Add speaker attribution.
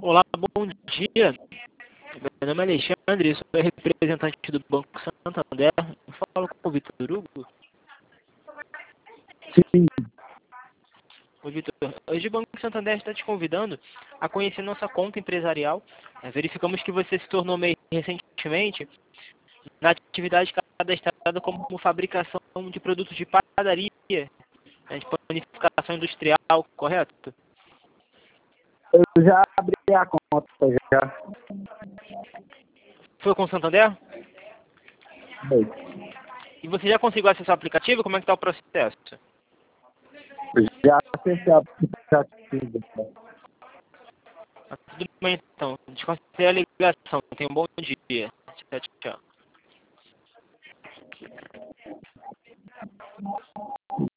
Speaker 1: Olá, bom dia. Meu nome é Alexandre, sou representante do Banco Santander. Eu falo com o Vitor Hugo.
Speaker 2: Sim,
Speaker 1: Oi, Vitor. Hoje o Banco Santander está te convidando a conhecer nossa conta empresarial. Verificamos que você se tornou MEI recentemente na atividade cadastrada como fabricação de produtos de padaria, de panificação industrial, correto?
Speaker 2: eu já abri a conta já.
Speaker 1: Foi com o Santander?
Speaker 2: Bem,
Speaker 1: E você já conseguiu acessar o aplicativo? Como é que está o processo?
Speaker 2: eu já acessei o aplicativo.
Speaker 1: Tudo bem, então. Desconsiderei a ligação. Tenha um bom dia. Tchau, tchau.